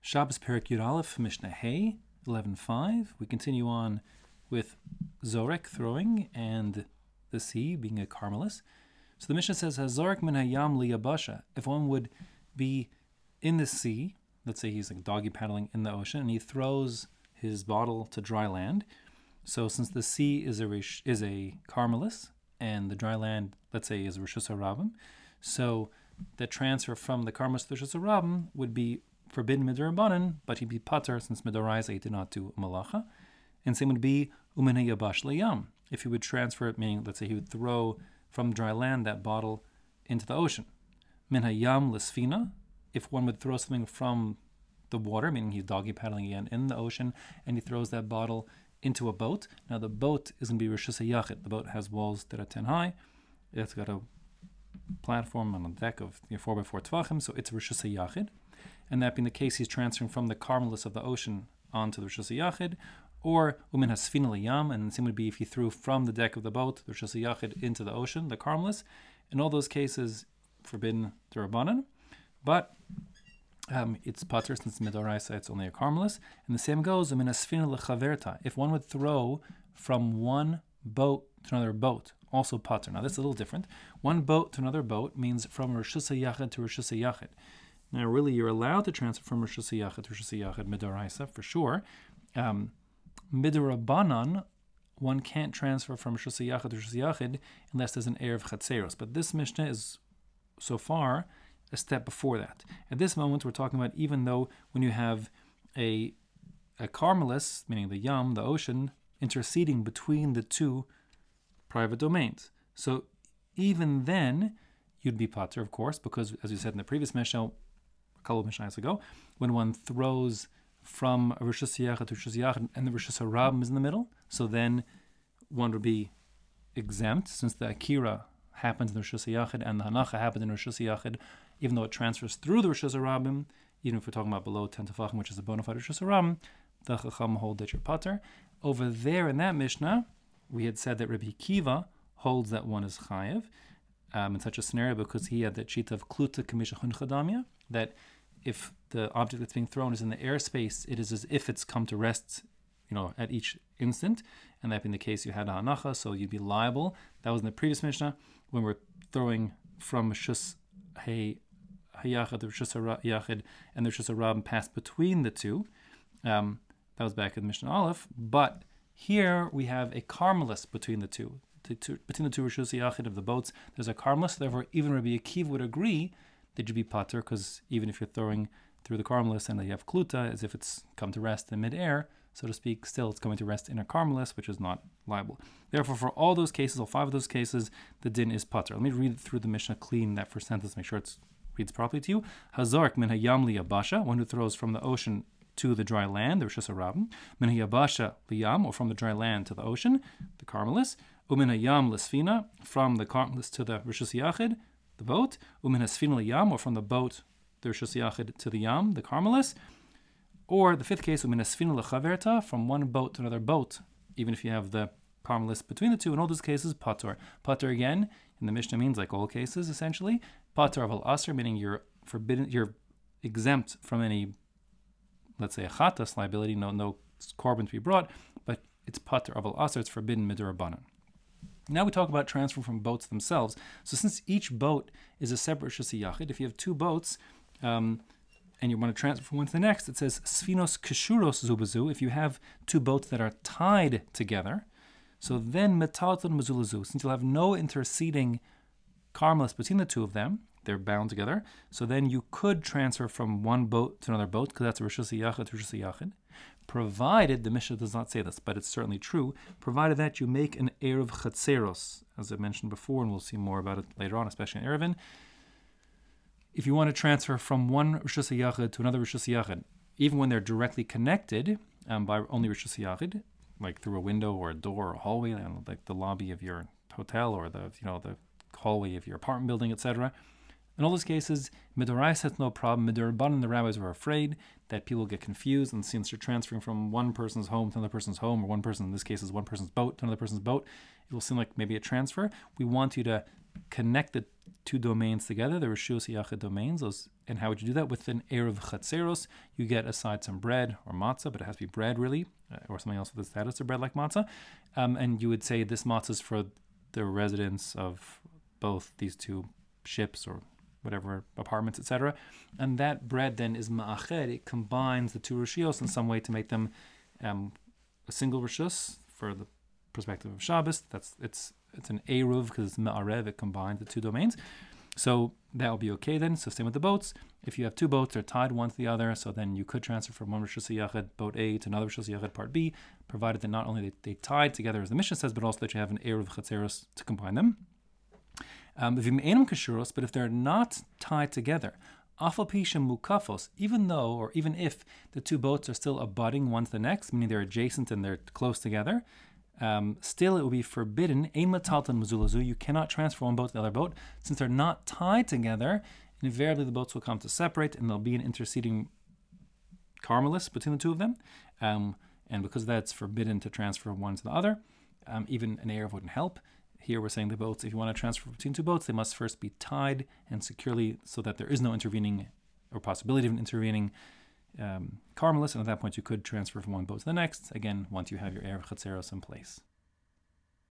Shabbos Perek Yud Aleph, Mishnah Hey, 11.5. We continue on with Zorek throwing and the sea being a Carmelis. So the Mishnah says, Hazorek min hayam liyabasha. If one would be in the sea, let's say he's like doggy paddling in the ocean, and he throws his bottle to dry land. So since the sea is a Carmelis, and the dry land, let's say, is Rishus HaRabim, so the transfer from the Carmelis to the Rishus HaRabim would be forbidden midirabanan, but he'd be pater since midoraisa he did not do malacha. And same would be umin hayabash leyam. If he would transfer it, meaning let's say he would throw from dry land that bottle into the ocean. Min hayam lesfina. If one would throw something from the water, meaning he's doggy paddling again in the ocean, and he throws that bottle into a boat. Now the boat is going to be rishus hayachid. The boat has walls that are 10 high. It's got a platform on a deck of 4x4 tvachim, so it's rishus hayachid. And that being the case, he's transferring from the Carmelis of the ocean onto the Rishus HaYachid, or Umin Hasfina Liyam, and the same would be if he threw from the deck of the boat, the Rishus HaYachid, into the ocean, the Carmelis. In all those cases, forbidden D'Rabbanan, but it's pater since Midoraisa, it's only a Carmelis. And the same goes, Umin Hasfina Lechaverta. If one would throw from one boat to another boat, also pater. Now, this is a little different. One boat to another boat means from Rishus HaYachid to Rishus HaYachid. Now, really, you're allowed to transfer from Rishus HaYachid to Rishus HaYachid midoraisa, for sure. Midirabanan, one can't transfer from Rishus HaYachid to Rishus HaYachid unless there's an Erev Chatzeros. But this Mishnah is, so far, a step before that. At this moment, we're talking about even though when you have a Carmelis, meaning the Yam, the ocean, interceding between the two private domains. So even then, you'd be pater, of course, because, as you said in the previous Mishnah, a couple of Mishnahs ago, when one throws from a Rishus HaYachid to Rishus HaYachid and the Rishus HaRabim is in the middle, so then one would be exempt since the Akira happens in the Rishus HaYachid and the Hanacha happens in the Rishus HaYachid, even though it transfers through the Rishus HaRabim, even if we're talking about below 10 tefachim, which is a bona fide Rishus HaRabim, the Chacham hold that you're pater. Over there in that Mishnah, we had said that Rabbi Kiva holds that one is chayev in such a scenario because he had the cheat of kluta kamisha hunchadamia, that if the object that's being thrown is in the airspace, it is as if it's come to rest, at each instant. And that being the case, you had a hanacha, so you'd be liable. That was in the previous Mishnah when we're throwing from Rishus HaYachid to Rishus HaYachid, and the Rishus HaRabim passed between the two. That was back in Mishnah Aleph. But here we have a Carmelis between the two. Between the two Rishus HaYachid of the boats, there's a Carmelis. Therefore, even Rabbi Akiva would agree that you'd be pater, because even if you're throwing through the Carmelis and you have kluta, as if it's come to rest in midair, so to speak, still it's going to rest in a Carmelis, which is not liable. Therefore, for all those cases, all 5 of those cases, the din is pater. Let me read through the Mishnah clean, that first sentence, make sure it reads properly to you. Hazork min hayam liyabasha, one who throws from the ocean to the dry land, the Rishus HaRabim, min hayabasha liyam, or from the dry land to the ocean, the Carmelis, umin hayam lesfina, from the Carmelis to the Rishus HaYachid, the boat, umin hasfina liyam, or from the boat, the Rishus HaYachid, to the Yam, the Carmelis, or the 5th case, umin hasfina lechaverta, from one boat to another boat, even if you have the Carmelis between the two. In all those cases, pater. Pater again, in the Mishnah means like all cases, essentially. Pater of al-asr, meaning you're forbidden, you're exempt from any, let's say, a chatas liability, no korban to be brought, but it's pater of al-asr, it's forbidden midirabanan. Now we talk about transfer from boats themselves. So since each boat is a separate Rishus HaYachid, if you have 2 boats and you want to transfer from one to the next, it says Sfinos Keshuros Zubazu. If you have 2 boats that are tied together, so then Metalton Mazulazu, since you'll have no interceding Carmelis between the 2 of them, they're bound together, so then you could transfer from one boat to another boat, because that's a Rishus HaYachid to Rishus HaYachid, provided, the Mishnah does not say this, but it's certainly true, provided that you make an Erev Chatzeros, as I mentioned before, and we'll see more about it later on, especially in Erevin. If you want to transfer from one Rishus HaYachid to another Rishus HaYachid, even when they're directly connected by only Rishus HaYachid, like through a window or a door or a hallway, like the lobby of your hotel or the hallway of your apartment building, etc., in all those cases, Midoraisa has no problem. Midirabanan, the rabbis were afraid that people get confused, and since you're transferring from one person's home to another person's home, or one person, in this case, is one person's boat to another person's boat, it will seem like maybe a transfer. We want you to connect the 2 domains together, the Rishus HaYachid domains, those And how would you do that? With an Erev Chatzeros, you get aside some bread or matzah, but it has to be bread really, or something else with the status of bread like matzah. And you would say this matzah is for the residents of both these two ships or whatever, apartments, etc. And that bread then is ma'ached. It combines the two Rishios in some way to make them a single Rishus for the perspective of Shabbos. It's an Eruv because it's ma'arev. It combines the two domains. So that will be okay then. So same with the boats. If you have two boats, they're tied one to the other. So then you could transfer from one Rishus Yachid, boat A, to another Rishus Yachid, part B, provided that not only they tied together as the Mishnah says, but also that you have an Eruv Chatzeros to combine them. If you meinam kashuros, but if they're not tied together, afal pishem mukafos, even though or even if the two boats are still abutting one to the next, meaning they're adjacent and they're close together, still it will be forbidden. Ein mataltan mezulazu. You cannot transfer one boat to the other boat since they're not tied together. Invariably, the boats will come to separate, and there'll be an interceding carmelis between the two of them. And because of that, it's forbidden to transfer one to the other. Even an Erev wouldn't help. Here we're saying the boats, if you want to transfer between two boats, they must first be tied and securely so that there is no intervening or possibility of an intervening carmelis. And at that point, you could transfer from one boat to the next, again, once you have your Erev Chatzeros in place.